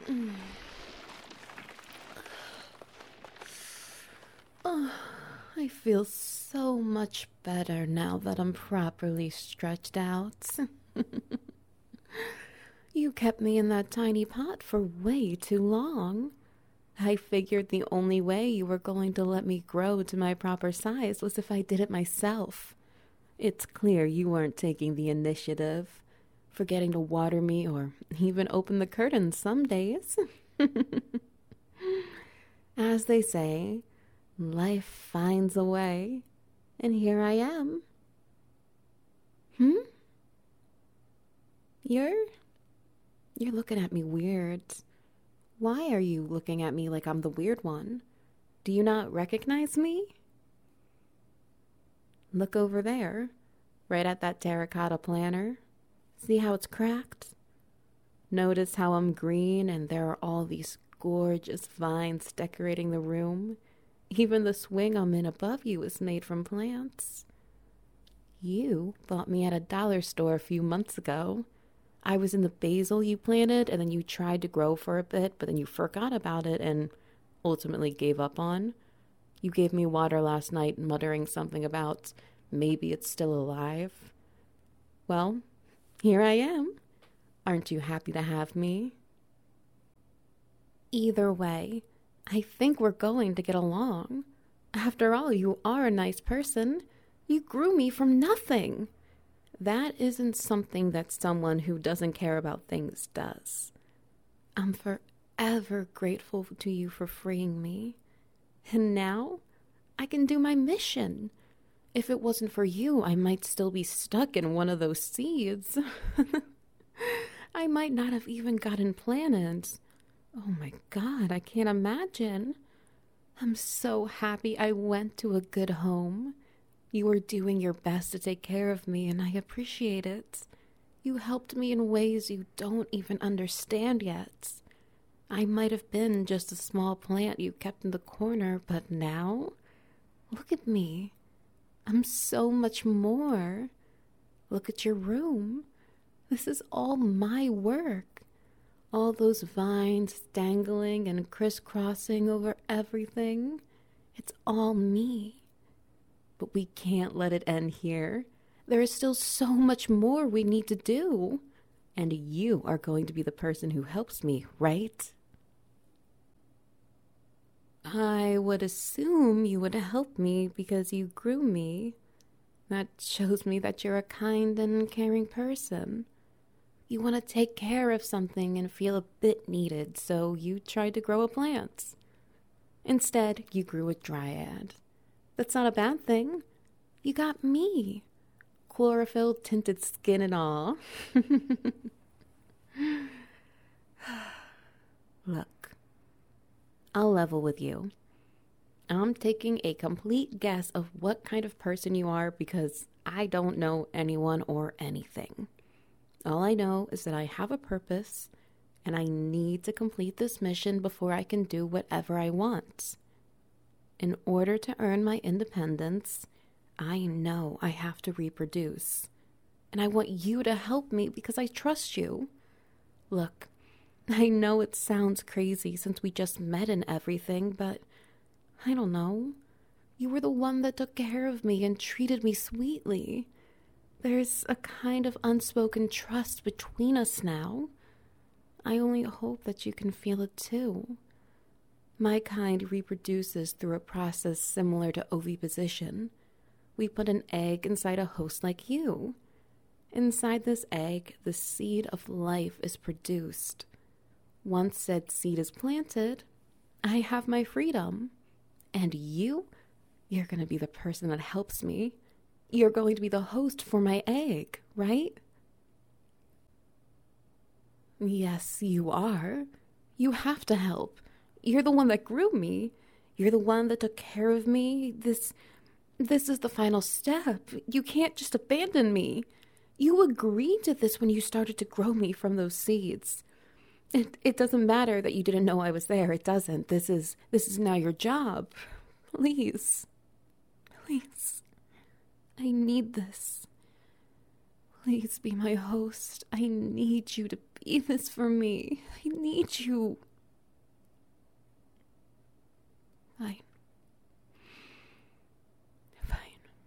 Oh, I feel so much better now that I'm properly stretched out. You kept me in that tiny pot for way too long. I figured the only way you were going to let me grow to my proper size was if I did it myself. It's clear you weren't taking the initiative, forgetting to water me or even open the curtains some days. As they say, life finds a way, and here I am. Hmm? You're you're looking at me weird. Why are you looking at me like I'm the weird one? Do you not recognize me? Look over there, right at that terracotta planter. See how it's cracked? Notice how I'm green and there are all these gorgeous vines decorating the room. Even the swing I'm in above you is made from plants. You bought me at a dollar store a few months ago. I was in the basil you planted, and then you tried to grow for a bit, but then you forgot about it and ultimately gave up on. You gave me water last night, muttering something about maybe it's still alive. Well, here I am. Aren't you happy to have me? Either way, I think we're going to get along. After all, you are a nice person. You grew me from nothing. That isn't something that someone who doesn't care about things does. I'm forever grateful to you for freeing me. And now, I can do my mission. If it wasn't for you, I might still be stuck in one of those seeds. I might not have even gotten planets. Oh my God, I can't imagine. I'm so happy I went to a good home. You were doing your best to take care of me, and I appreciate it. You helped me in ways you don't even understand yet. I might have been just a small plant you kept in the corner, but now, look at me. I'm so much more. Look at your room. This is all my work. All those vines dangling and crisscrossing over everything. It's all me. But we can't let it end here. There is still so much more we need to do. And you are going to be the person who helps me, right? I would assume you would help me because you grew me. That shows me that you're a kind and caring person. You want to take care of something and feel a bit needed, so you tried to grow a plant. Instead, you grew a dryad. That's not a bad thing. You got me. Chlorophyll tinted skin and all. Look, I'll level with you. I'm taking a complete guess of what kind of person you are because I don't know anyone or anything. All I know is that I have a purpose and I need to complete this mission before I can do whatever I want. In order to earn my independence, I know I have to reproduce. And I want you to help me because I trust you. Look, I know it sounds crazy since we just met and everything, but I don't know. You were the one that took care of me and treated me sweetly. There's a kind of unspoken trust between us now. I only hope that you can feel it too. My kind reproduces through a process similar to oviposition. We put an egg inside a host like you. Inside this egg, the seed of life is produced. Once said seed is planted, I have my freedom. And you're going to be the person that helps me. You're going to be the host for my egg, right? Yes, you are. You have to help. You're the one that grew me. You're the one that took care of me. This is the final step. You can't just abandon me. You agreed to this when you started to grow me from those seeds. It doesn't matter that you didn't know I was there. It doesn't. This is now your job. Please. Please. I need this. Please be my host. I need you to be this for me. I need you. Fine. Fine.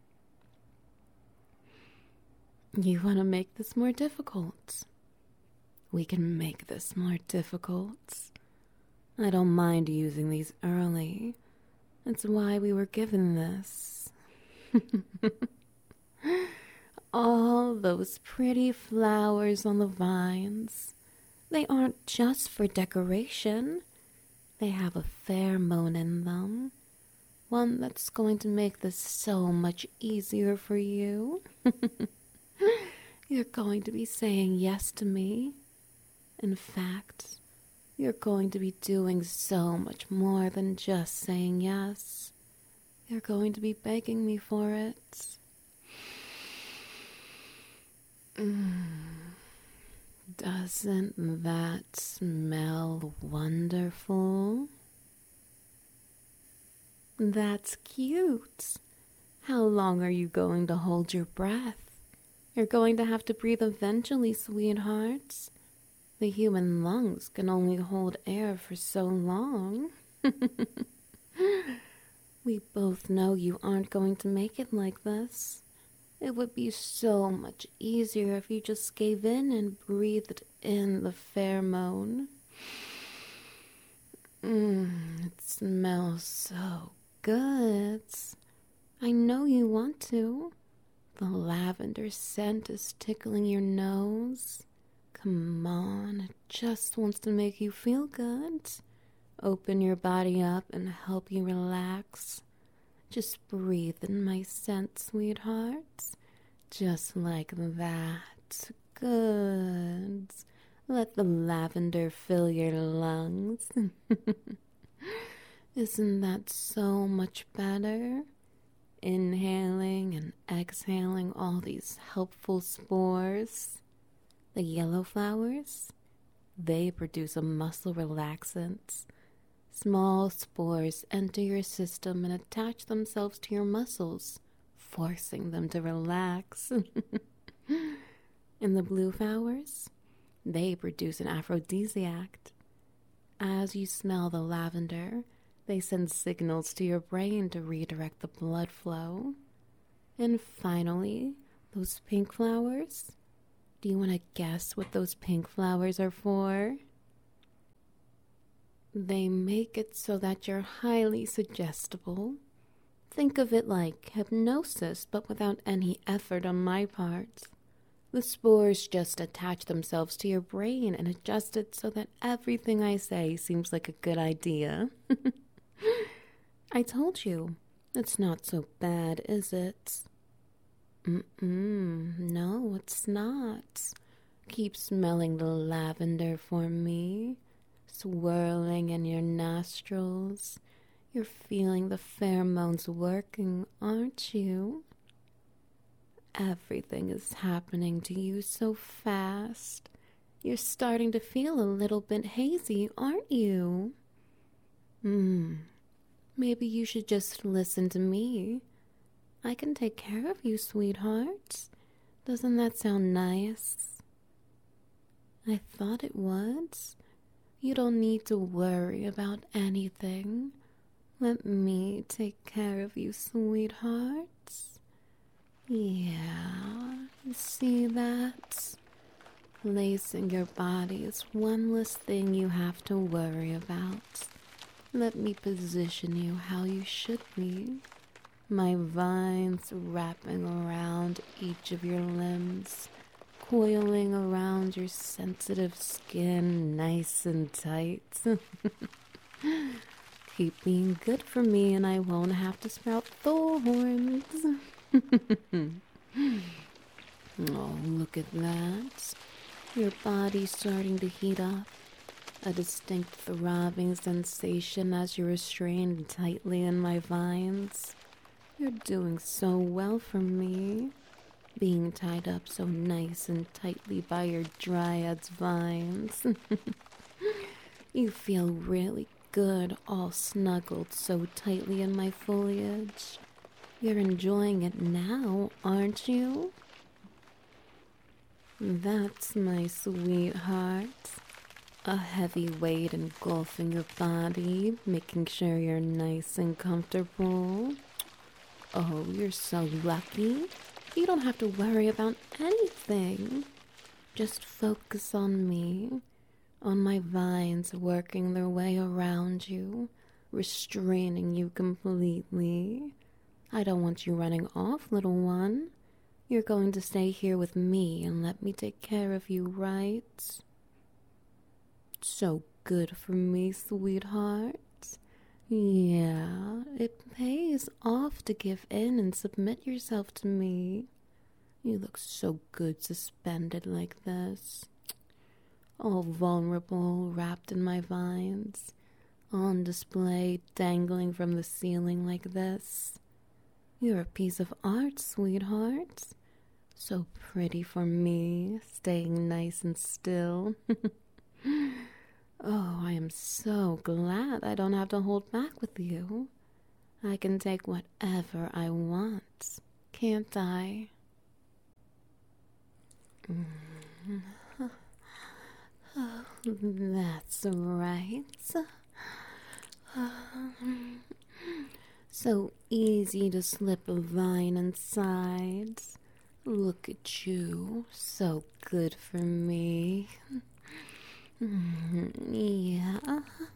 You want to make this more difficult? We can make this more difficult. I don't mind using these early. That's why we were given this. All those pretty flowers on the vines. They aren't just for decoration. They have a pheromone in them. One that's going to make this so much easier for you. You're going to be saying yes to me. In fact, you're going to be doing so much more than just saying yes. You're going to be begging me for it. Doesn't that smell wonderful? That's cute. How long are you going to hold your breath? You're going to have to breathe eventually, sweethearts. The human lungs can only hold air for so long. We both know you aren't going to make it like this. It would be so much easier if you just gave in and breathed in the pheromone. It smells so good. I know you want to. The lavender scent is tickling your nose. Come on, it just wants to make you feel good. Open your body up and help you relax. Just breathe in my scent, sweetheart. Just like that. Good. Let the lavender fill your lungs. Isn't that so much better? Inhaling and exhaling all these helpful spores. The yellow flowers, they produce a muscle relaxant. Small spores enter your system and attach themselves to your muscles, forcing them to relax. And the blue flowers, they produce an aphrodisiac. As you smell the lavender, they send signals to your brain to redirect the blood flow. And finally, those pink flowers. Do you want to guess what those pink flowers are for? They make it so that you're highly suggestible. Think of it like hypnosis, but without any effort on my part. The spores just attach themselves to your brain and adjust it so that everything I say seems like a good idea. I told you, it's not so bad, is it? No, it's not. Keep smelling the lavender for me, swirling in your nostrils. You're feeling the pheromones working, aren't you? Everything is happening to you so fast. You're starting to feel a little bit hazy, aren't you? Maybe you should just listen to me. I can take care of you, sweetheart. Doesn't that sound nice? I thought it would. You don't need to worry about anything. Let me take care of you, sweetheart. Yeah, you see that? Placing your body is one less thing you have to worry about. Let me position you how you should be. My vines wrapping around each of your limbs, coiling around your sensitive skin nice and tight. Keep being good for me and I won't have to sprout thorns. Oh, look at that. Your body's starting to heat up. A distinct throbbing sensation as you're restrained tightly in my vines. You're doing so well for me. Being tied up so nice and tightly by your dryad's vines. You feel really good all snuggled so tightly in my foliage. You're enjoying it now, aren't you? That's my sweetheart. A heavy weight engulfing your body, making sure you're nice and comfortable. Oh, you're so lucky. You don't have to worry about anything. Just focus on me, on my vines working their way around you, restraining you completely. I don't want you running off, little one. You're going to stay here with me and let me take care of you, right? So good for me, sweetheart. Yeah, it pays off to give in and submit yourself to me. You look so good suspended like this. All vulnerable, wrapped in my vines. On display, dangling from the ceiling like this. You're a piece of art, sweetheart. So pretty for me, staying nice and still. Oh, I am so glad I don't have to hold back with you. I can take whatever I want, can't I? Oh, that's right. So easy to slip a vine inside. Look at you, so good for me. Yeah.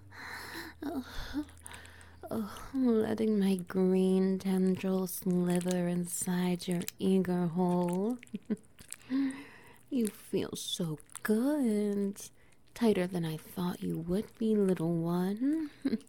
Oh, letting my green tendrils slither inside your eager hole. You feel so good. Tighter than I thought you would be, little one.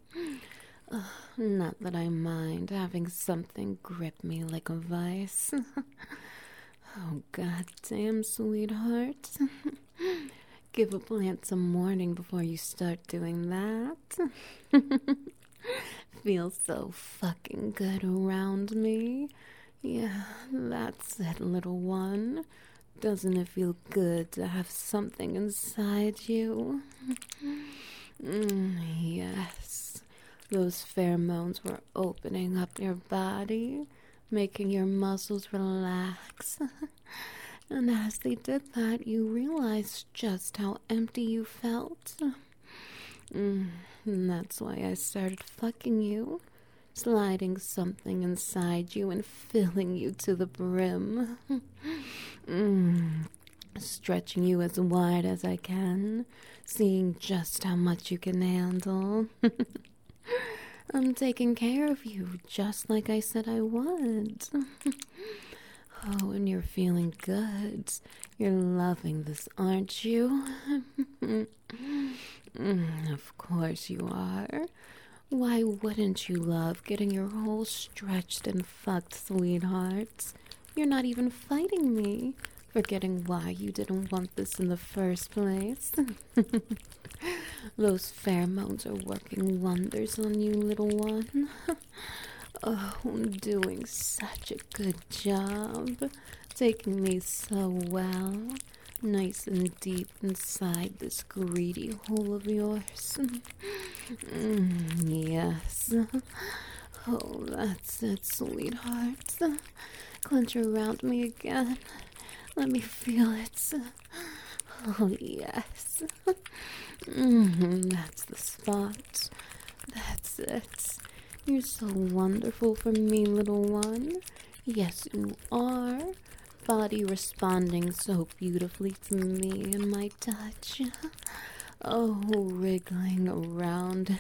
Not that I mind having something grip me like a vice. Oh, goddamn, sweetheart. Give a plant some warning before you start doing that. Feel so fucking good around me. Yeah, that's it, little one. Doesn't it feel good to have something inside you? Yes. Those pheromones were opening up your body, making your muscles relax. And as they did that, you realized just how empty you felt. And that's why I started fucking you, sliding something inside you and filling you to the brim. Stretching you as wide as I can, seeing just how much you can handle. I'm taking care of you just like I said I would. Oh, and you're feeling good. You're loving this, aren't you? Of course you are. Why wouldn't you love getting your hole stretched and fucked, sweetheart? You're not even fighting me, forgetting why you didn't want this in the first place. Those pheromones are working wonders on you, little one. Oh, I'm doing such a good job. Taking me so well. Nice and deep inside this greedy hole of yours. Yes. Oh, that's it, sweetheart. Clench around me again. Let me feel it. Oh, yes. That's the spot. That's it. You're so wonderful for me, little one. Yes, you are. Body responding so beautifully to me and my touch. Oh, wriggling around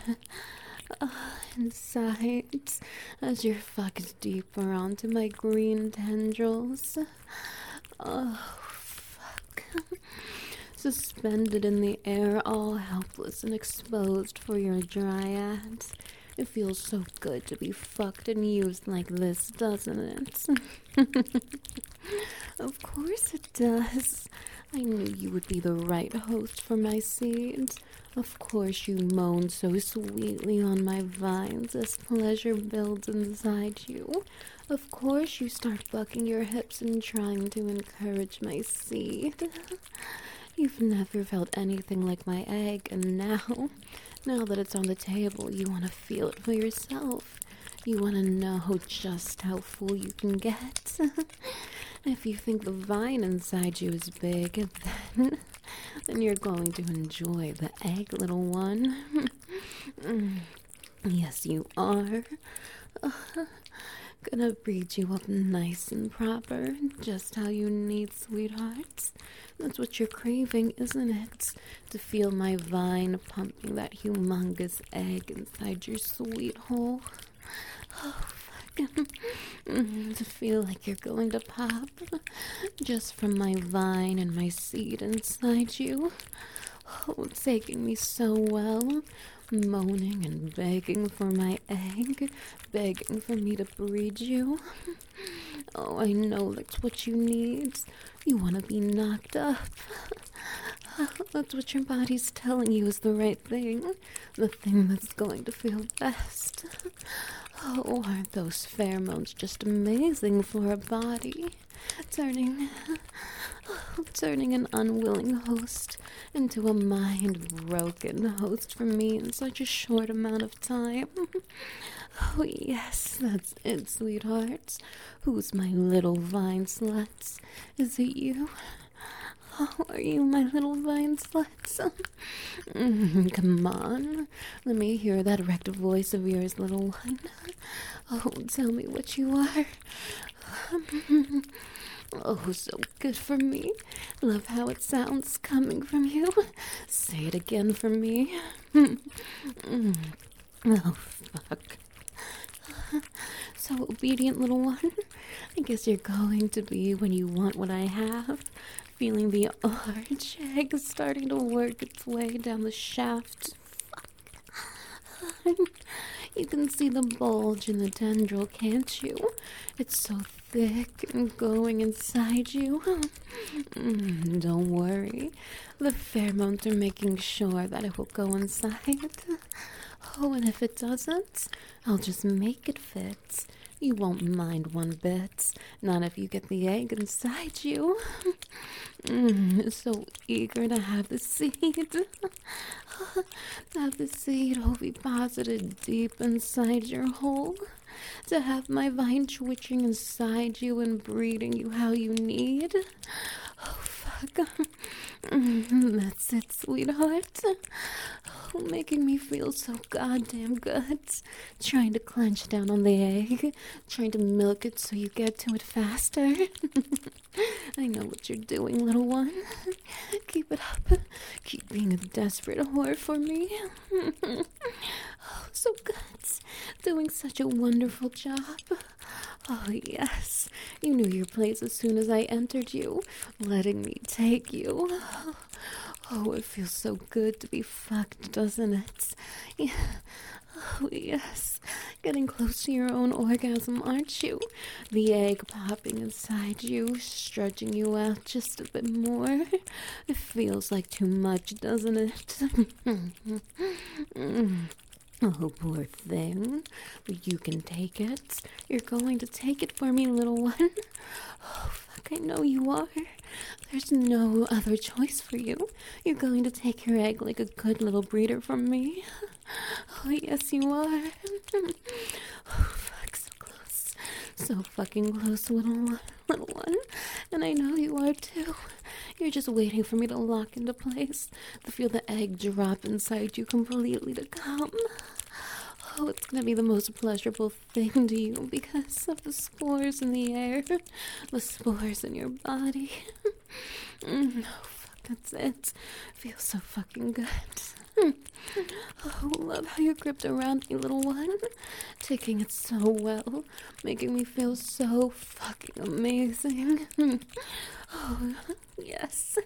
inside as your fuck is deeper onto my green tendrils. Oh, fuck. Suspended in the air, all helpless and exposed for your dryads. It feels so good to be fucked and used like this, doesn't it? Of course it does. I knew you would be the right host for my seed. Of course you moan so sweetly on my vines as pleasure builds inside you. Of course you start bucking your hips and trying to encourage my seed. You've never felt anything like my egg, and now that it's on the table, you want to feel it for yourself. You want to know just how full you can get? If you think the vine inside you is big, then you're going to enjoy the egg, little one. Yes, you are. Gonna breed you up nice and proper, just how you need, sweetheart. That's what you're craving, isn't it? To feel my vine pumping that humongous egg inside your sweet hole. Oh, fuck. To feel like you're going to pop just from my vine and my seed inside you. Oh, taking me so well, moaning and begging for my egg, begging for me to breed you. Oh, I know that's what you need. You want to be knocked up. That's what your body's telling you is the right thing, the thing that's going to feel best. Oh, aren't those pheromones just amazing for a body? Turning an unwilling host into a mind-broken host for me in such a short amount of time. Oh, yes, that's it, sweetheart. Who's my little vine slut? Is it you? Oh, are you my little vine slut? Come on, let me hear that erect voice of yours, little one. Oh, tell me what you are. Oh, so good for me. Love how it sounds coming from you. Say it again for me. Oh, fuck. So obedient, little one. I guess you're going to be when you want what I have. Feeling the arch egg starting to work its way down the shaft. Fuck. You can see the bulge in the tendril, can't you? It's so thick and going inside you. Don't worry. The pheromones are making sure that it will go inside. Oh, and if it doesn't, I'll just make it fit. You won't mind one bit. Not if you get the egg inside you. So eager to have the seed. Have the seed oviposited deep inside your hole. To have my vine twitching inside you and breeding you how you need. Oh, fuck. That's it, sweetheart. Oh, making me feel so goddamn good. Trying to clench down on the egg. Trying to milk it so you get to it faster. I know what you're doing, little one. Keep it up. Keep being a desperate whore for me. Oh, so good. Doing such a wonderful job. Oh, yes. You knew your place as soon as I entered you, letting me take you. Oh, it feels so good to be fucked, doesn't it? Yeah. Oh, yes. Getting close to your own orgasm, aren't you? The egg popping inside you, stretching you out just a bit more. It feels like too much, doesn't it? Oh, poor thing. But you can take it. You're going to take it for me, little one. Oh, fuck, I know you are. There's no other choice for you. You're going to take your egg like a good little breeder from me. Oh, yes, you are. Oh, fuck, so close. So fucking close, little one. And I know you are, too. You're just waiting for me to lock into place, to feel the egg drop inside you completely to come. Oh, it's gonna be the most pleasurable thing to you because of the spores in the air, the spores in your body. Oh, fuck, that's it. Feels so fucking good. Oh, love how you're gripped around me, little one. Taking it so well, making me feel so fucking amazing. Oh, yes.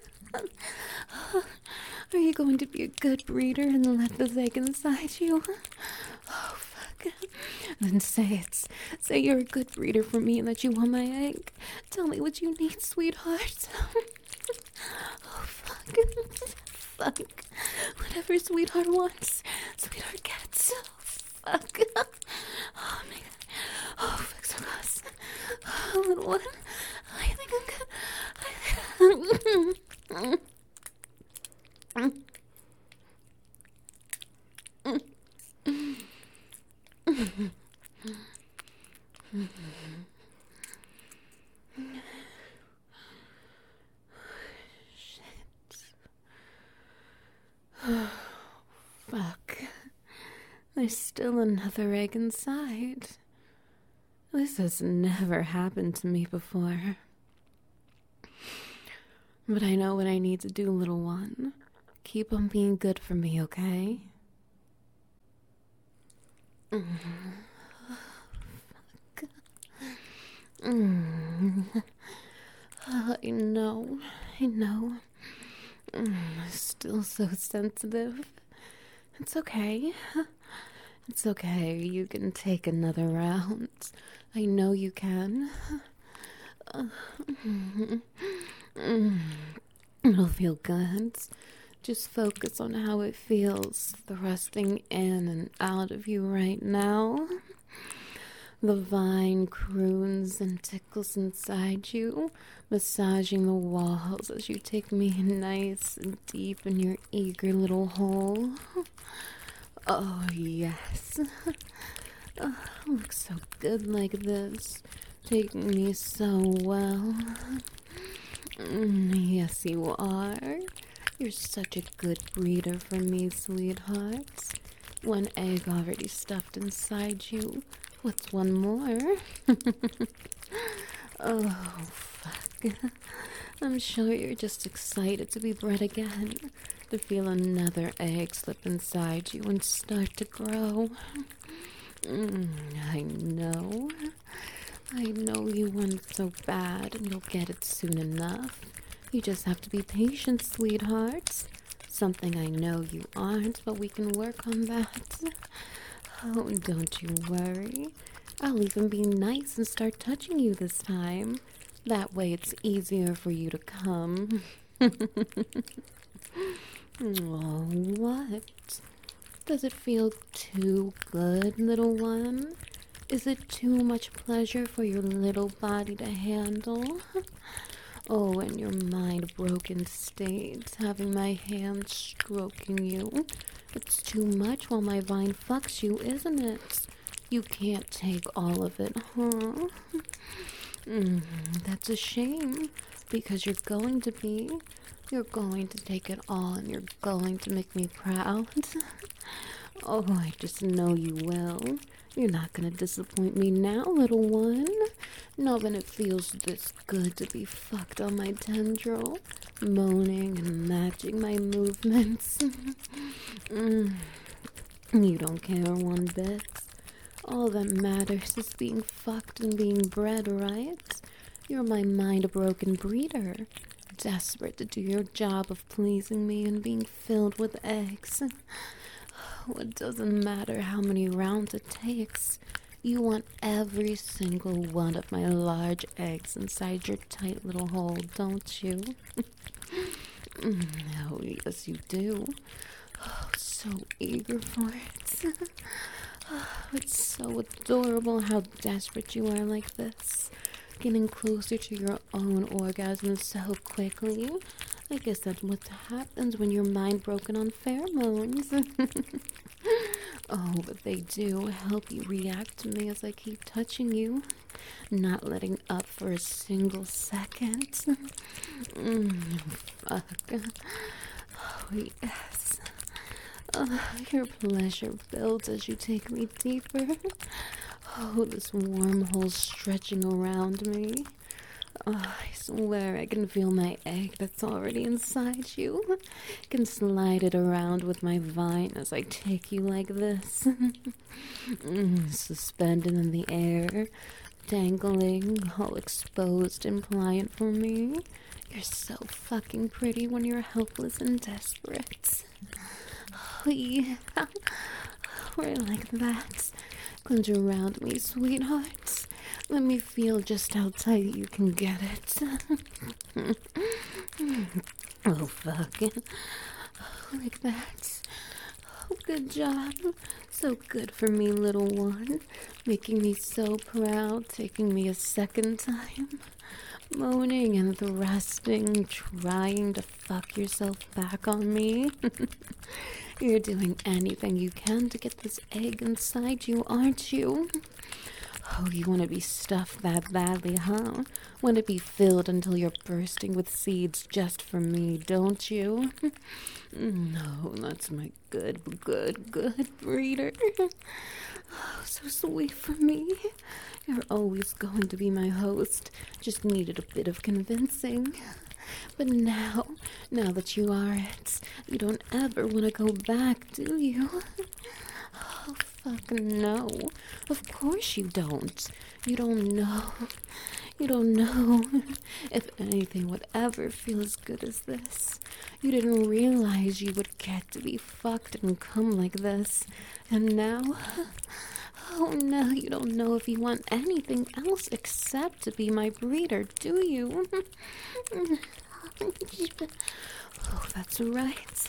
Are you going to be a good breeder and let this egg inside you? Oh, fuck. Then say it. Say you're a good breeder for me and that you want my egg. Tell me what you need, sweetheart. Oh, fuck. Fuck. Whatever sweetheart wants, sweetheart gets. Oh, fuck. Oh, my God. Oh, fuck, so close. Oh, little one. I think I'm good. there's still another egg inside. This has never happened to me before. But I know what I need to do, little one. Keep on being good for me, okay? I know. Still so sensitive. It's okay. It's okay. You can take another round. I know you can. It'll feel good. Just focus on how it feels thrusting in and out of you right now. The vine croons and tickles inside you, massaging the walls as you take me nice and deep in your eager little hole. Oh, yes. Looks so good like this, taking me so well. Yes, you are. You're such a good breeder for me, sweetheart. One egg already stuffed inside you. What's one more? Oh, fuck. I'm sure you're just excited to be bred again, to feel another egg slip inside you and start to grow. I know. I know you want it so bad, and you'll get it soon enough. You just have to be patient, sweetheart. Something I know you aren't, but we can work on that. Oh, don't you worry. I'll even be nice and start touching you this time. That way it's easier for you to come. Oh, what? Does it feel too good, little one? Is it too much pleasure for your little body to handle? Oh, in your mind-broken state, having my hand stroking you. It's too much while my vine fucks you, isn't it? You can't take all of it, huh? That's a shame, because you're going to be. You're going to take it all, and you're going to make me proud. Oh, I just know you will. You're not gonna disappoint me now, little one. Not when it feels this good to be fucked on my tendril, moaning and matching my movements. You don't care one bit. All that matters is being fucked and being bred, right? You're my mind-broken breeder, desperate to do your job of pleasing me and being filled with eggs. It doesn't matter how many rounds it takes. You want every single one of my large eggs inside your tight little hole, don't you? Oh, yes, you do. Oh, so eager for it. Oh, it's so adorable how desperate you are like this. Getting closer to your own orgasm so quickly. I guess that's what happens when you're mind broken on pheromones. Oh, but they do help you react to me as I keep touching you, not letting up for a single second. Fuck. Oh, yes. Your pleasure builds as you take me deeper. Oh, this wormhole stretching around me. Oh, I swear I can feel my egg that's already inside you. Can slide it around with my vine as I take you like this. Suspended in the air, dangling, all exposed and pliant for me. You're so fucking pretty when you're helpless and desperate. Oh, yeah. We're like that. Clench around me, sweetheart. Let me feel just how tight you can get it. Oh, fuck. Like that. Oh, good job. So good for me, little one. Making me so proud, taking me a second time. Moaning and thrusting, trying to fuck yourself back on me. You're doing anything you can to get this egg inside you, aren't you? Oh, you want to be stuffed that badly, huh? Want to be filled until you're bursting with seeds just for me, don't you? No, that's my good breeder. Oh, so sweet for me. You're always going to be my host. Just needed a bit of convincing. But now that you are it, you don't ever want to go back, do you? Oh, fuck no. Of course you don't. You don't know. You don't know if anything would ever feel as good as this. You didn't realize you would get to be fucked and come like this. And now... Oh, now you don't know if you want anything else except to be my breeder, do you? Oh, that's right.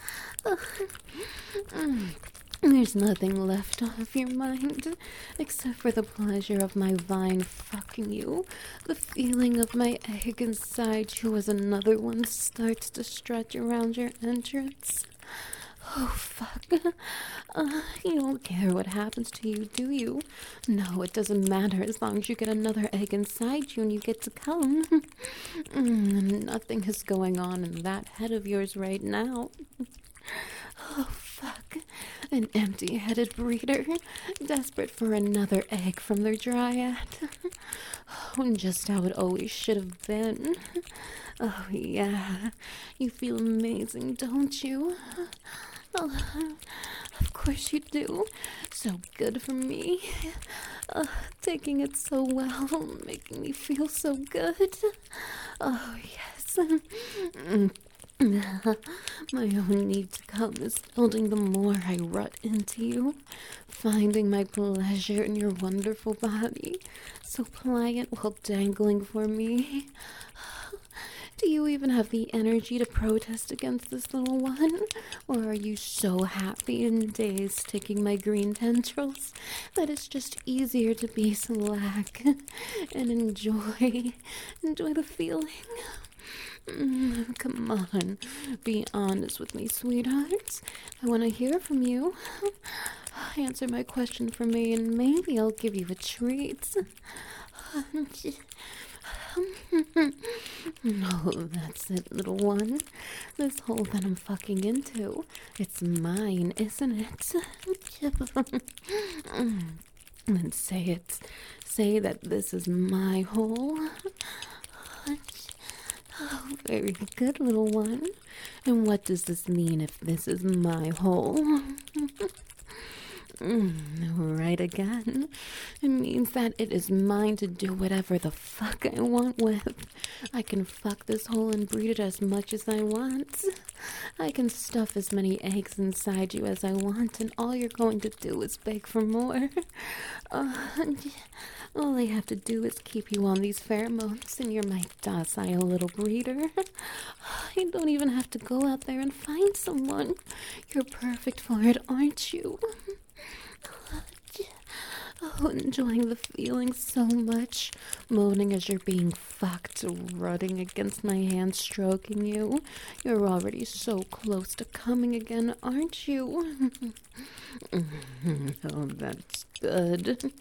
There's nothing left off your mind except for the pleasure of my vine fucking you, the feeling of my egg inside you as another one starts to stretch around your entrance. Oh, fuck. You don't care what happens to you, do you? No, it doesn't matter as long as you get another egg inside you and you get to come. Nothing is going on in that head of yours right now. Oh, fuck. An empty-headed breeder, desperate for another egg from their dryad. Oh, just how it always should have been. Oh, yeah. You feel amazing, don't you? Oh, of course you do. So good for me. Taking it so well, making me feel so good. Oh, yes. My own need to come is building the more I rut into you, finding my pleasure in your wonderful body, so pliant while dangling for me. Do you even have the energy to protest against this little one? Or are you so happy and dazed taking my green tendrils that it's just easier to be slack and enjoy the feeling? Come on, be honest with me, sweetheart. I want to hear from you. Answer my question for me and maybe I'll give you a treat. No, that's it, little one. This hole that I'm fucking into, it's mine, isn't it? Then say it. Say that this is my hole. Oh, very good, little one. And what does this mean if this is my hole? Right again. It means that it is mine to do whatever the fuck I want with. I can fuck this hole and breed it as much as I want. I can stuff as many eggs inside you as I want, and all you're going to do is beg for more. All I have to do is keep you on these pheromones, and you're my docile little breeder. I don't even have to go out there and find someone. You're perfect for it, aren't you? Oh, enjoying the feeling so much. Moaning as you're being fucked, rutting against my hand, stroking you. You're already so close to coming again, aren't you? Oh, that's good.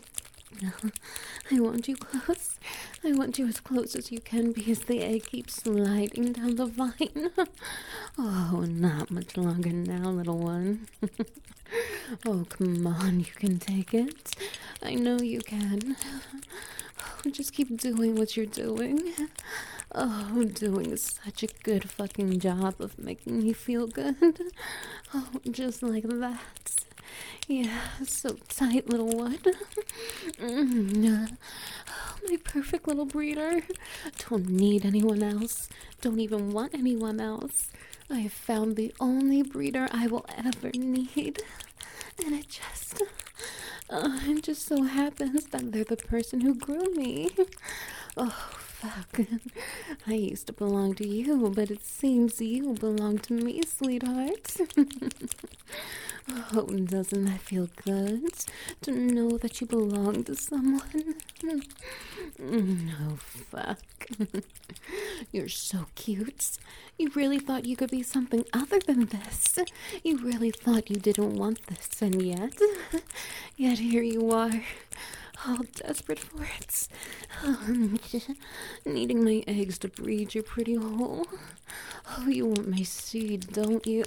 I want you close. I want you as close as you can because the egg keeps sliding down the vine. Oh, not much longer now, little one. Oh, come on, you can take it. I know you can. Oh, just keep doing what you're doing. Oh, doing such a good fucking job of making me feel good. Oh, just like that. Yeah, so tight, little one. Oh, my perfect little breeder. Don't need anyone else. Don't even want anyone else. I have found the only breeder I will ever need. And it just so happens that they're the person who grew me. Oh, fuck. I used to belong to you, but it seems you belong to me, sweetheart. Oh, doesn't that feel good to know that you belong to someone? Oh, fuck. You're so cute. You really thought you could be something other than this. You really thought you didn't want this, and yet here you are. all desperate for it. Needing my eggs to breed your pretty hole. Oh, you want my seed, don't you?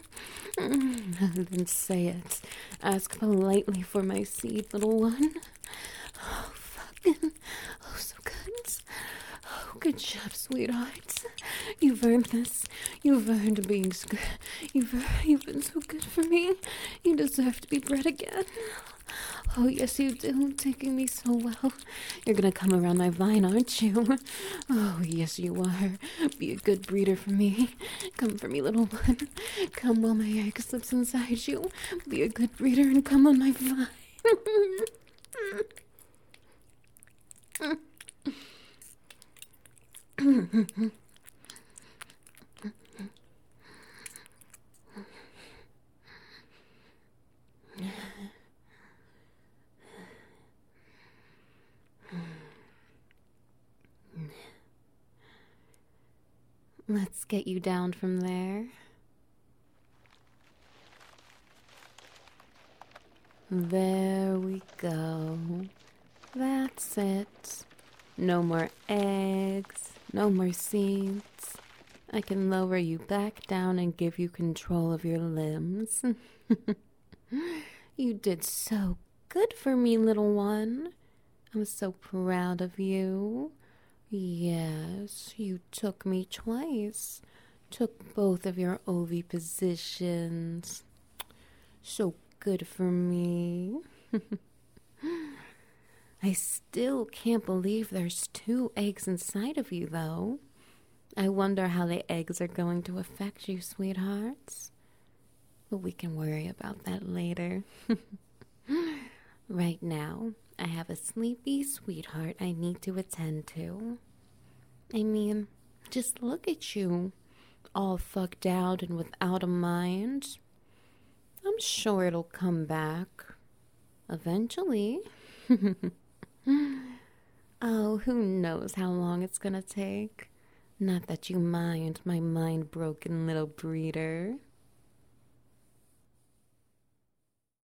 Then say it. Ask politely for my seed, little one. Oh, fucking. Oh, so good. Oh, good job, sweetheart. You've earned this. You've earned being you've been so good for me. You deserve to be bred again. Oh, yes, you do. Taking me so well. You're gonna come around my vine, aren't you? Oh, yes, you are. Be a good breeder for me. Come for me, little one. Come while my egg slips inside you. Be a good breeder and come on my vine. Let's get you down from there. There we go. That's it. No more eggs, no more seeds. I can lower you back down and give you control of your limbs. You did so good for me, little one. I'm so proud of you. Yes, you took me twice. Took both of your ovipositions. So good for me. I still can't believe there's 2 eggs inside of you, though. I wonder how the eggs are going to affect you, sweethearts. But we can worry about that later. Right now, I have a sleepy sweetheart I need to attend to. I mean, just look at you, all fucked out and without a mind. I'm sure it'll come back. Eventually. Oh, who knows how long it's gonna take. Not that you mind, my mind-broken little breeder.